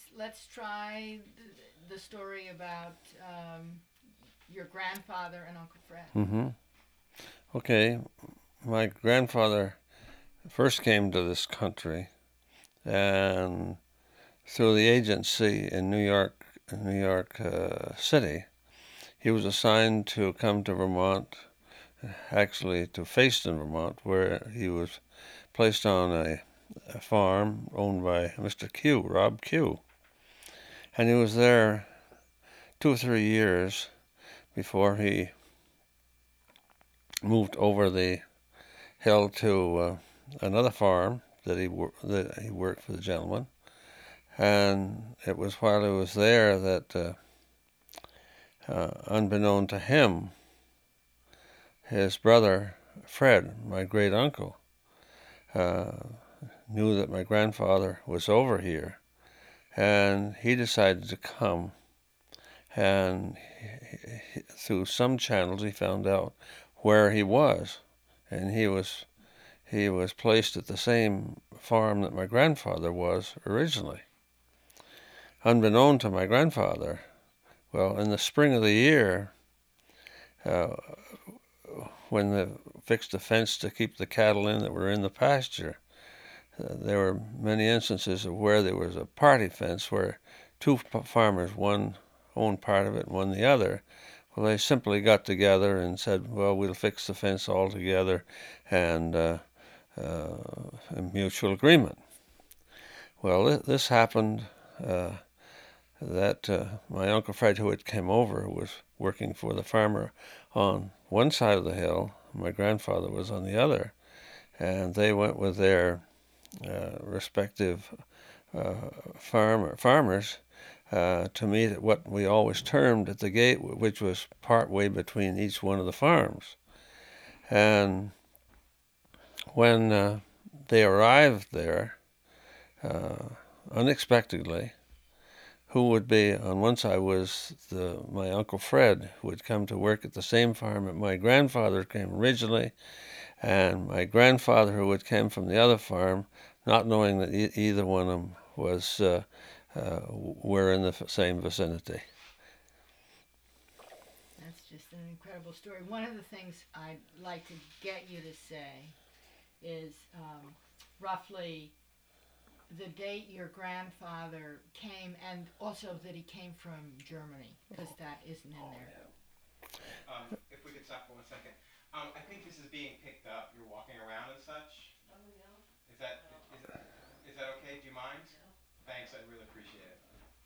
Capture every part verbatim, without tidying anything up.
let's try the, the story about um, your grandfather and Uncle Fred. Mm-hmm. Okay, my grandfather first came to this country, and through the agency in New York, New York uh, City, he was assigned to come to Vermont, actually to Fayston, Vermont, where he was placed on a, a farm owned by Mister Q, Rob Q. And he was there two or three years before he moved over the hill to uh, another farm that he wor- that he worked for the gentleman. And it was while he was there that, uh, uh, unbeknown to him, his brother Fred, my great uncle, uh, knew that my grandfather was over here, and he decided to come. And he, he, through some channels, he found out where he was, and he was he was placed at the same farm that my grandfather was originally. Unbeknown to my grandfather, well, in the spring of the year, uh, when they fixed a fence to keep the cattle in that were in the pasture, uh, there were many instances of where there was a party fence where two farmers, one owned part of it and one the other. Well, they simply got together and said, well, we'll fix the fence all together, and uh, uh, a mutual agreement. Well, th- this happened uh, that uh, my Uncle Fred, who had come over, was working for the farmer on one side of the hill. My grandfather was on the other, and they went with their uh, respective uh, farmer farmers uh, to meet at what we always termed at the gate, which was part way between each one of the farms. And when uh, they arrived there, uh, unexpectedly, who would be on one side was the my Uncle Fred, who had come to work at the same farm that my grandfather came originally, and my grandfather, who had come from the other farm, not knowing that e- either one of them was uh, uh, were in the same vicinity. That's just an incredible story. One of the things I'd like to get you to say is um, roughly the date your grandfather came, and also that he came from Germany, because that isn't in there. Um, if we could stop for one second. Um, I think this is being picked up. You're walking around and such. Is that is, is that okay? Do you mind? Thanks. I really appreciate it.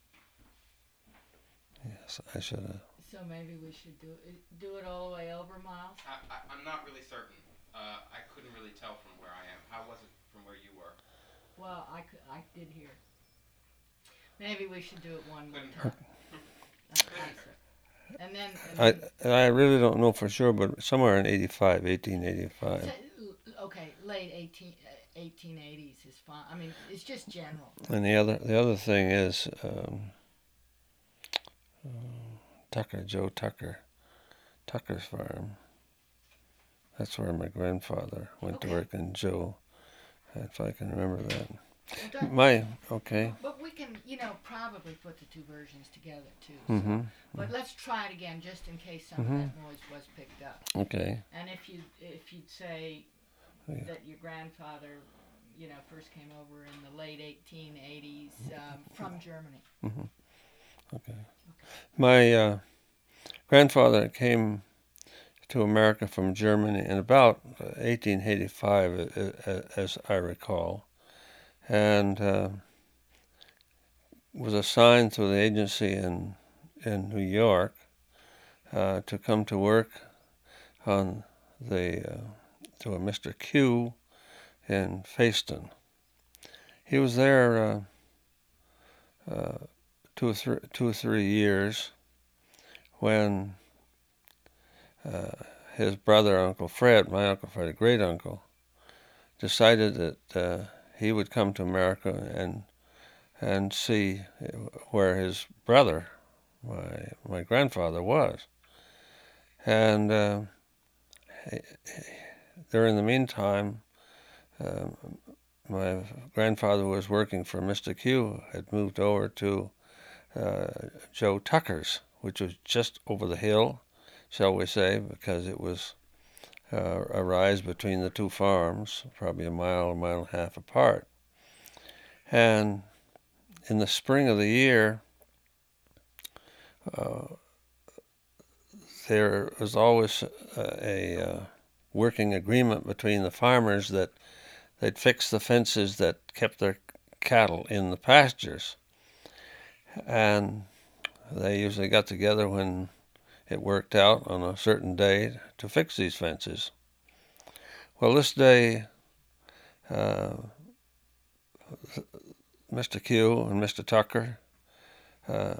Yes, I should have. So maybe we should do it, do it all the way over, Miles. I, I, I'm not really certain. Uh, I couldn't really tell from where I am. How was it from where you were? Well, I could, I did hear. Maybe we should do it one more Couldn't time. hurt. That's Couldn't right, hurt. sir. And then, and I then I really don't know for sure, but somewhere in eighty-five, eighteen eighty-five. so- okay, late eighteen, uh, eighteen eighties is fine. I mean, it's just general. And the other the other thing is um, uh, Tucker, Joe Tucker, Tucker's farm. That's where my grandfather went Okay. to work, and Joe, if I can remember that. Well, don't- My okay. But we can, you know, probably put the two versions together too. So. Mm-hmm. But let's try it again, just in case some Mhm. of that noise was picked up. Okay. And if you if you'd say Yeah. that your grandfather, you know, first came over in the late eighteen eighties um, from Germany. Mm-hmm. Okay. My uh, grandfather came to America from Germany in about eighteen eighty-five, as I recall, and uh, was assigned through the agency in in New York uh, to come to work on the uh, to a Mister Q in Fayston. He was there uh, uh, two or three, two or three years when uh, his brother, Uncle Fred, my Uncle Fred, a great uncle, decided that uh, he would come to America and and see where his brother, my my grandfather, was. And uh, during the meantime, um, my grandfather was working for Mister Q had moved over to uh, Joe Tucker's, which was just over the hill, shall we say, because it was uh, a rise between the two farms, probably a mile, a mile and a half apart. And in the spring of the year, uh, there was always a, a uh, working agreement between the farmers that they'd fix the fences that kept their cattle in the pastures. And they usually got together when it worked out on a certain day to fix these fences. Well, this day, uh, Mister Q and Mister Tucker uh,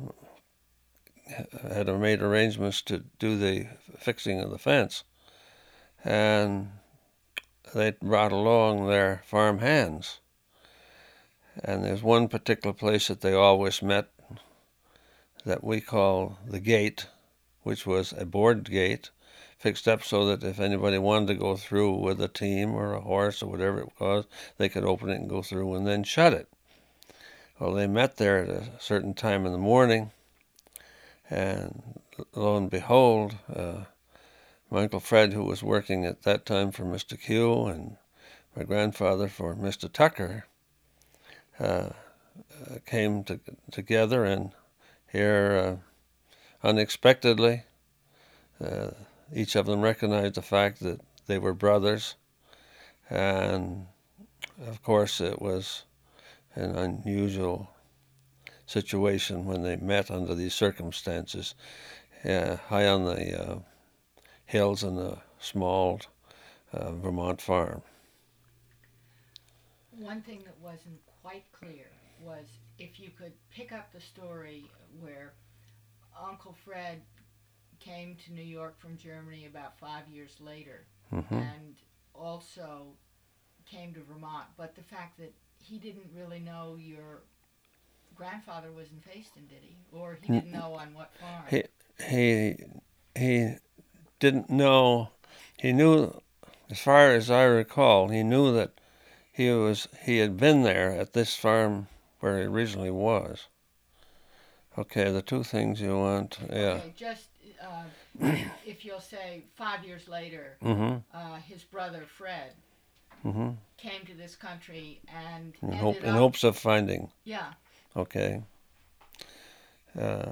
had made arrangements to do the fixing of the fence, and they brought along their farm hands. And there's one particular place that they always met that we call the gate, which was a board gate fixed up so that if anybody wanted to go through with a team or a horse or whatever it was, they could open it and go through and then shut it. Well, they met there at a certain time in the morning, and lo and behold, uh, my Uncle Fred, who was working at that time for Mister Q, and my grandfather for Mister Tucker, uh, uh, came to, together, and here, uh, unexpectedly, uh, each of them recognized the fact that they were brothers, and of course it was an unusual situation when they met under these circumstances, uh, high on the uh, hills in a small uh, Vermont farm. One thing that wasn't quite clear was if you could pick up the story where Uncle Fred came to New York from Germany about five years later, mm-hmm. and also came to Vermont, but the fact that he didn't really know your grandfather was in Fayston, did he? Or he didn't know on what farm? He he he didn't know. He knew, as far as I recall, he knew that he was he had been there at this farm where he originally was. Okay, the two things you want, yeah. Okay, just uh, if you'll say five years later, mm-hmm. uh, his brother Fred mm-hmm. came to this country and in, ended hope, up, in hopes of finding. Yeah. Okay. Uh,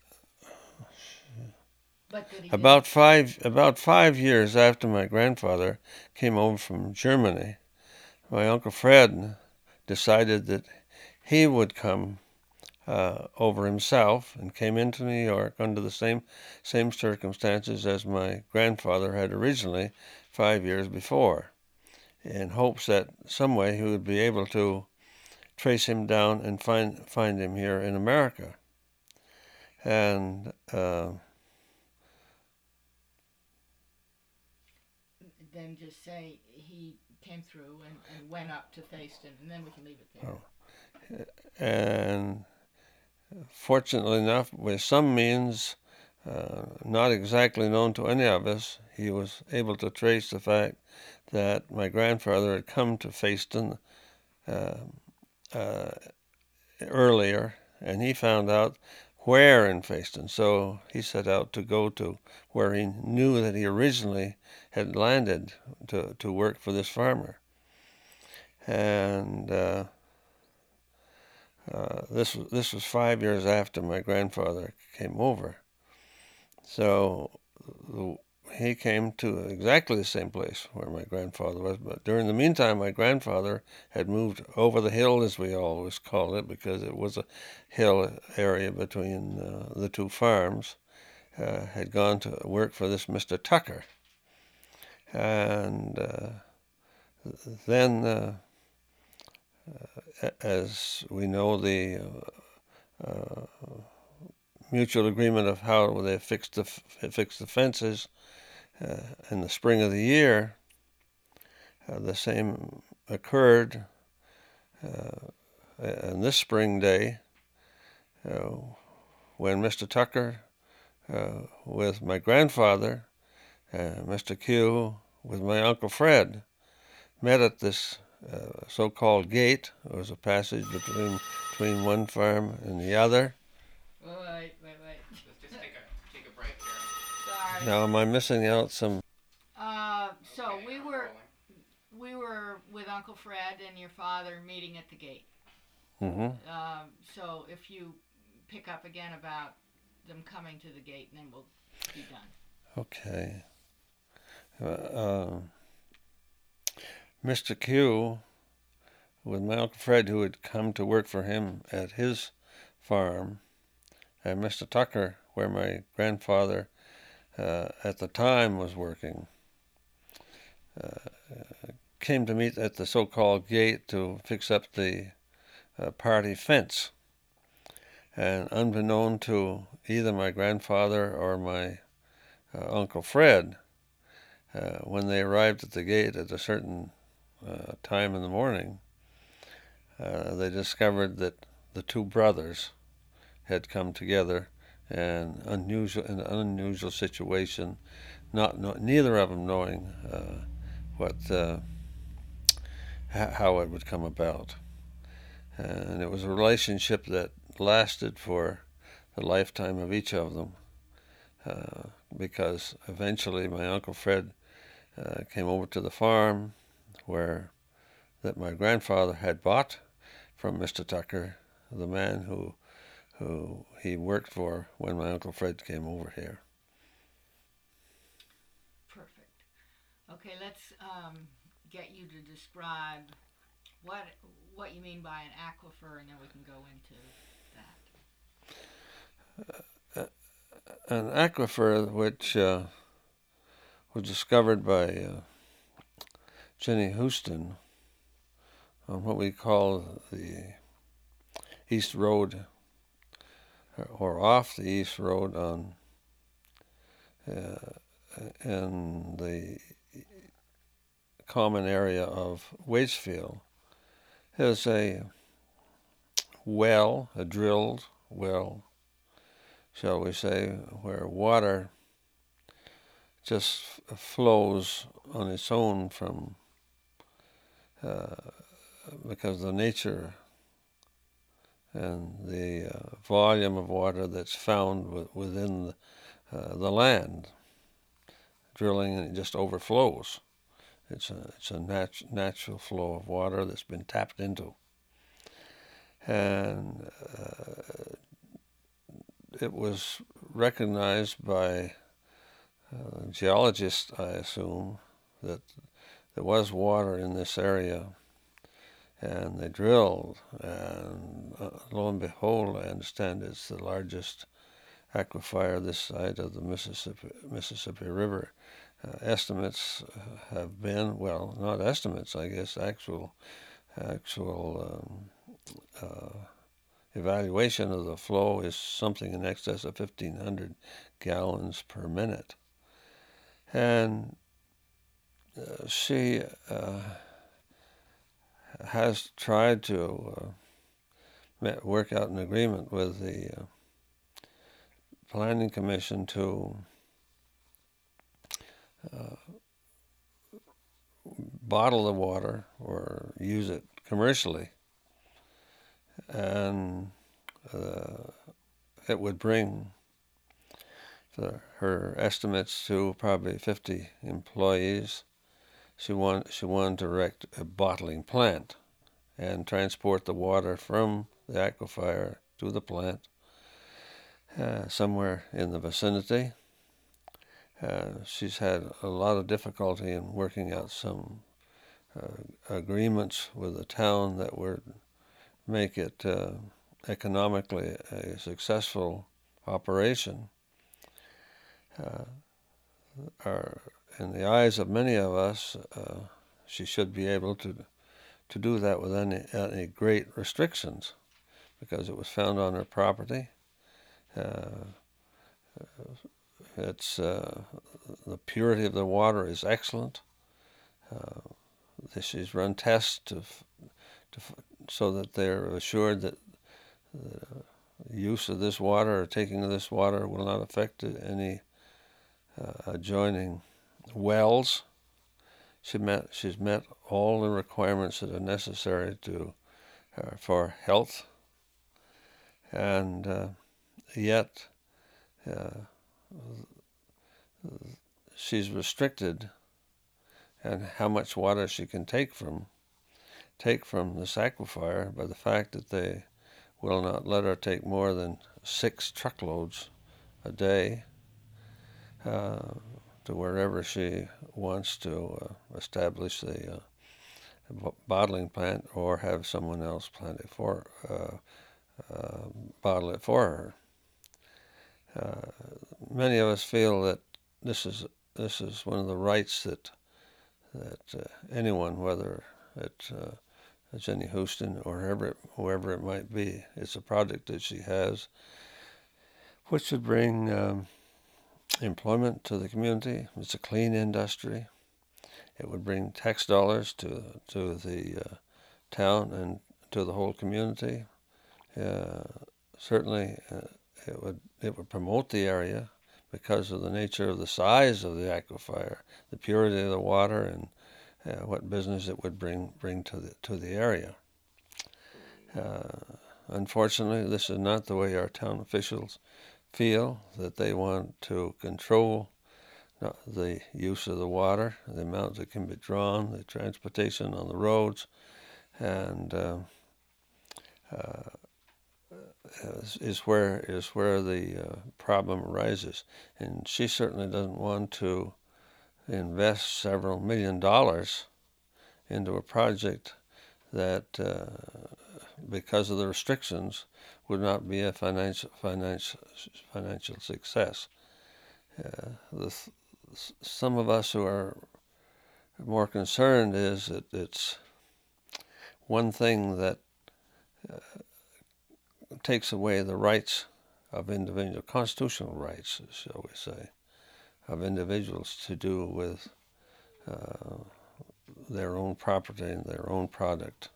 but did he about did five about five years after my grandfather came over from Germany, my Uncle Fred decided that he would come uh, over himself and came into New York under the same same circumstances as my grandfather had originally five years before, in hopes that some way he would be able to trace him down and find find him here in America. And uh, then just say he came through and, and went up to Fayston, and then we can leave it there. Oh. And fortunately enough, with some means, uh, not exactly known to any of us, he was able to trace the fact that my grandfather had come to Fayston uh, uh, earlier, and he found out where in Fayston. So he set out to go to where he knew that he originally had landed to, to work for this farmer. And uh, uh, this, this was five years after my grandfather came over. So the, he came to exactly the same place where my grandfather was, but during the meantime, my grandfather had moved over the hill, as we always called it, because it was a hill area between uh, the two farms, uh, had gone to work for this Mister Tucker. And uh, then, uh, uh, as we know, the uh, uh, mutual agreement of how they fixed the, fixed the fences, Uh, in the spring of the year, uh, the same occurred uh, on this spring day uh, when Mister Tucker uh, with my grandfather, uh, Mister Q with my Uncle Fred, met at this uh, so-called gate. It was a passage between between one farm and the other. Wait, wait, wait. Let's just take a take a break here. Sorry. Now, am I missing out some? Uh, so Okay, we I'm were rolling. we were with Uncle Fred and your father meeting at the gate. Mm-hmm. Um, so if you pick up again about them coming to the gate, then we'll be done. Okay. Uh, uh, Mister Q, with my Uncle Fred, who had come to work for him at his farm, and Mister Tucker, where my grandfather uh, at the time was working, uh, came to meet at the so-called gate to fix up the uh, party fence. And unbeknown to either my grandfather or my uh, Uncle Fred, uh, when they arrived at the gate at a certain uh, time in the morning, uh, they discovered that the two brothers had come together and unusual in an unusual situation, not no, neither of them knowing uh, what uh, h- how it would come about, and it was a relationship that lasted for the lifetime of each of them, uh, because eventually my Uncle Fred uh, came over to the farm where that my grandfather had bought from Mister Tucker, the man who who he worked for when my Uncle Fred came over here. Perfect. Okay, let's um, get you to describe what what you mean by an aquifer, and then we can go into that. Uh, an aquifer which uh, was discovered by uh, Jenny Houston on what we call the East Road, or off the East Road on uh, in the common area of Waitsfield, is a well, a drilled well, shall we say, where water just f- flows on its own from uh, because the nature and the uh, volume of water that's found w- within the, uh, the land. Drilling, and it just overflows. It's a it's a nat- natural flow of water that's been tapped into, and uh, it was recognized by uh, geologists, I assume, that there was water in this area. And they drilled, and uh, lo and behold, I understand it's the largest aquifer this side of the Mississippi Mississippi River. Uh, estimates have been, well, not estimates, I guess, actual actual um, uh, evaluation of the flow is something in excess of fifteen hundred gallons per minute. And uh, she uh, has tried to uh, work out an agreement with the uh, Planning Commission to uh, bottle the water or use it commercially, and uh, it would bring the, her estimates to probably fifty employees. She want she wanted to erect a bottling plant and transport the water from the aquifer to the plant uh, somewhere in the vicinity. Uh, she's had a lot of difficulty in working out some uh, agreements with the town that would make it uh, economically a successful operation. Uh, are, in the eyes of many of us, uh, she should be able to to do that without any, any great restrictions, because it was found on her property. Uh, it's uh, the purity of the water is excellent. Uh, she's run tests to, to so that they're assured that the use of this water or taking of this water will not affect any uh, adjoining wells. she met she's met all the requirements that are necessary to uh, for health, and uh, yet uh, she's restricted in how much water she can take from take from this aquifer by the fact that they will not let her take more than six truckloads a day uh, to wherever she wants to uh, establish the uh, b- bottling plant or have someone else plant it for uh, uh, bottle it for her. Uh, many of us feel that this is this is one of the rights that that uh, anyone, whether it's uh, Jenny Houston or whoever it, whoever it might be, it's a project that she has, which should bring um, employment to the community. It's a clean industry. It would bring tax dollars to to the uh, town and to the whole community. Uh, certainly, uh, it would it would promote the area because of the nature of the size of the aquifer, the purity of the water, and uh, what business it would bring bring to the to the area. Uh, unfortunately, this is not the way our town officials feel, that they want to control the use of the water, the amount that can be drawn, the transportation on the roads, and uh, uh, is, is where is where the uh, problem arises. And she certainly doesn't want to invest several million dollars into a project that, uh, because of the restrictions, would not be a financial financial financial success. Uh, the, some of us who are more concerned is that it's one thing that uh, takes away the rights of individual, constitutional rights, shall we say, of individuals to do with uh, their own property and their own product.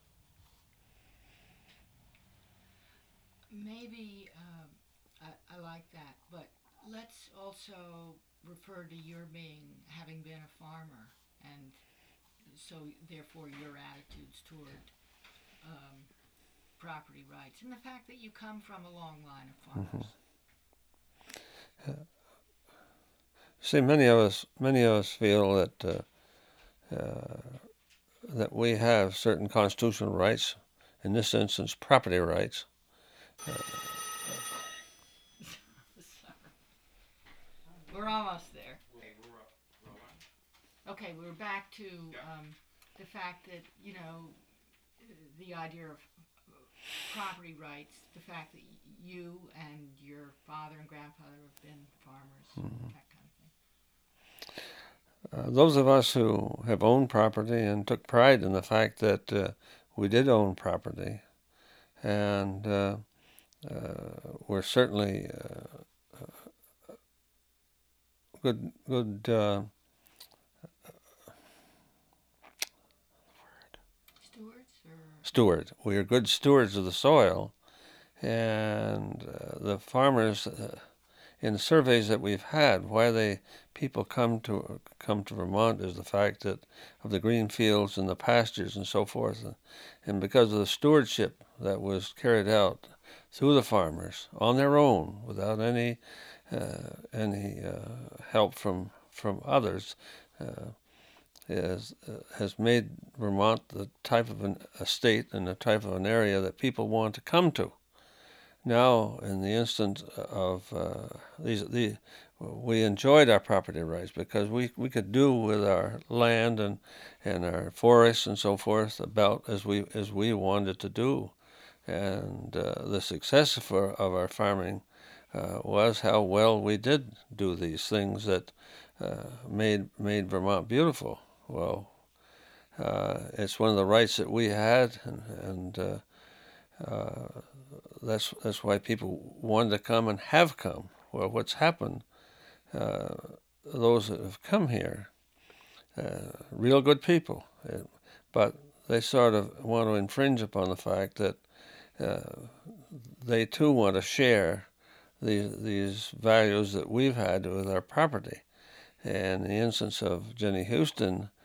Maybe uh, I, I like that, but let's also refer to your being, having been a farmer, and so therefore your attitudes toward um, property rights, and the fact that you come from a long line of farmers. Mm-hmm. Uh, see, many of us, many of us feel that uh, uh, that we have certain constitutional rights. In this instance, property rights. Uh, We're almost there. Okay, we're back to um, the fact that, you know, the idea of property rights, the fact that you and your father and grandfather have been farmers, mm-hmm. that kind of thing. Uh, those of us who have owned property and took pride in the fact that uh, we did own property, and uh, uh, we're certainly uh, good, good. Uh, stewards, or stewards. We are good stewards of the soil, and uh, the farmers. Uh, In the surveys that we've had, why they people come to come to Vermont is the fact that of the green fields and the pastures and so forth, and, and because of the stewardship that was carried out through the farmers on their own without any uh, any uh, help from from others, uh, is uh, has made Vermont the type of an, a state and the type of an area that people want to come to. Now, in the instance of uh, these, the, we enjoyed our property rights because we, we could do with our land and and our forests and so forth about as we as we wanted to do, and uh, the success for, of our farming uh, was how well we did do these things that uh, made made Vermont beautiful. Well, uh, it's one of the rights that we had, and. and uh, uh, That's that's why people wanted to come and have come. Well, what's happened? Uh, those that have come here, uh, real good people, uh, but they sort of want to infringe upon the fact that uh, they too want to share these these values that we've had with our property. And in the instance of Jenny Houston,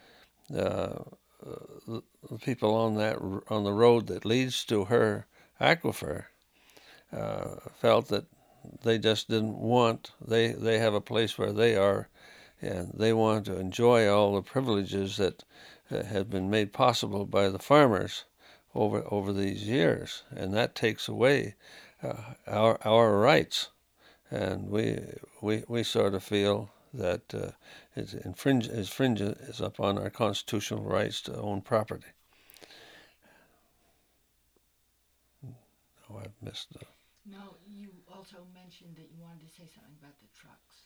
uh, the, the people on that on the road that leads to her aquifer uh, felt that they just didn't want. They they have a place where they are, and they want to enjoy all the privileges that uh, have been made possible by the farmers over over these years, and that takes away uh, our our rights, and we we we sort of feel that uh, it infringe, infringes upon our constitutional rights to own property. Oh, I've missed the... No, you also mentioned that you wanted to say something about the trucks.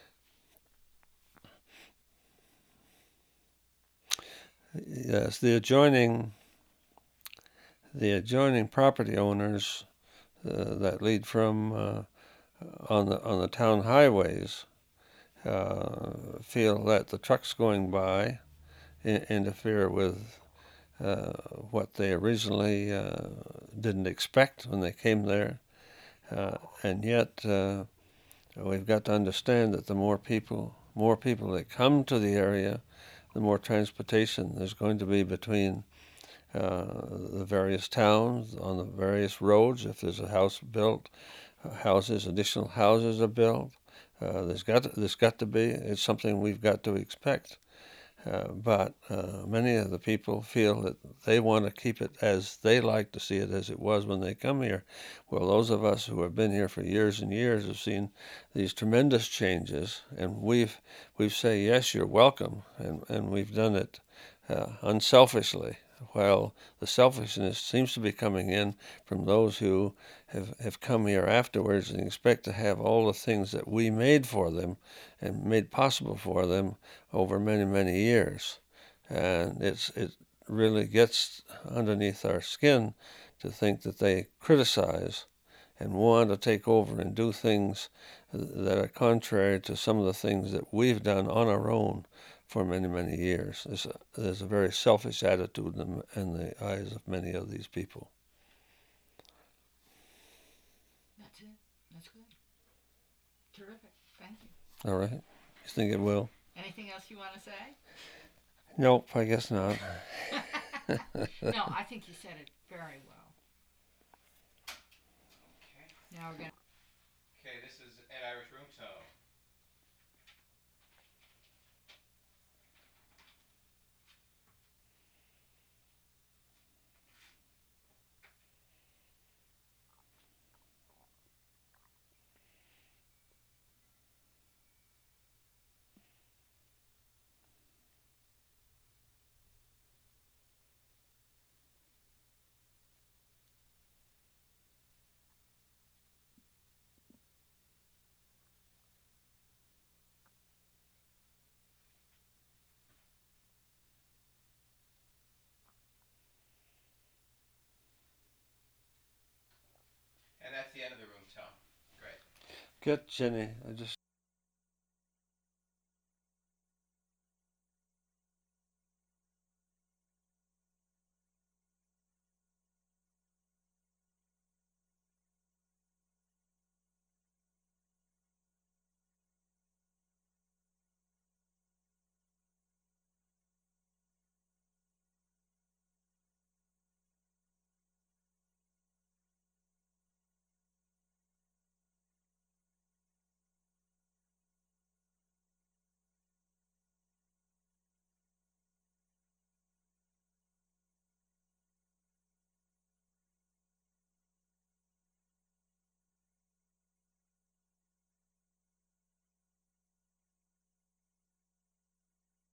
Yes, the adjoining the adjoining property owners uh, that lead from uh, on the on the town highways uh, feel that the trucks going by I- interfere with uh, what they originally uh, didn't expect when they came there, uh, and yet uh, we've got to understand that the more people more people that come to the area, the more transportation there's going to be between uh, the various towns on the various roads. If there's a house built, uh, houses, additional houses are built. Uh, there's got to, there's got to be. It's something we've got to expect. Uh, but uh, many of the people feel that they want to keep it as they like to see it, as it was when they come here. Well, those of us who have been here for years and years have seen these tremendous changes, and we've we've say yes, you're welcome, and and we've done it uh, unselfishly. While the selfishness seems to be coming in from those who have, have come here afterwards and expect to have all the things that we made for them and made possible for them over many, many years. And it's it really gets underneath our skin to think that they criticize and want to take over and do things that are contrary to some of the things that we've done on our own for many, many years. There's a, there's a very selfish attitude in, in the eyes of many of these people. That's it. That's good. Terrific. Thank you. All right. You think it will? Anything else you want to say? Nope, I guess not. No, I think you said it very well. Okay. Now we're going to... Okay, this is Ed Irish Room Tone. And that's the end of the room tone. Great. Get Jenny. I just